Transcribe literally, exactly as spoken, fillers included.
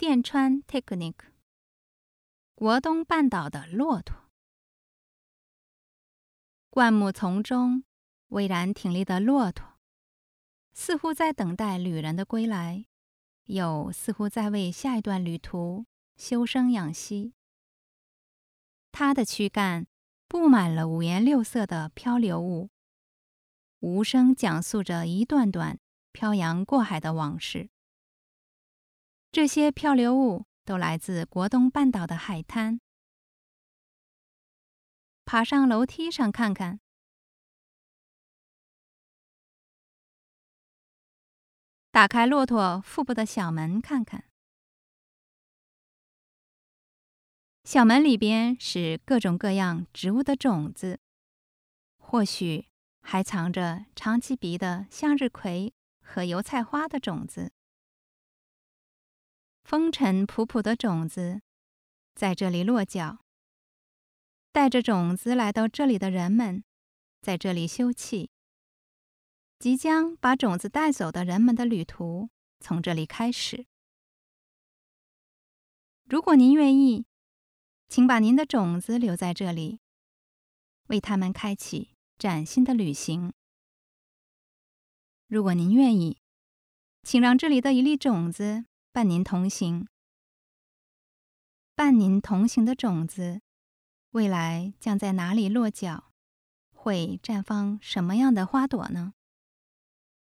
电川 technique， 国东半岛的骆驼。灌木丛中巍然挺立的骆驼，似乎在等待旅人的归来，又似乎在为下一段旅途休生养息。它的躯干布满了五颜六色的漂流物，无声讲述着一段段漂洋过海的往事。这些漂流物都来自国东半岛的海滩。爬上楼梯上看看，打开骆驼腹部的小门看看，小门里边是各种各样植物的种子，或许还藏着长鳍鼻的向日葵和油菜花的种子。风尘仆仆的种子在这里落脚，带着种子来到这里的人们在这里休憩，即将把种子带走的人们的旅途从这里开始。如果您愿意，请把您的种子留在这里，为他们开启崭新的旅行。如果您愿意，请让这里的一粒种子伴您同行。伴您同行的种子，未来将在哪里落脚？会绽放什么样的花朵呢？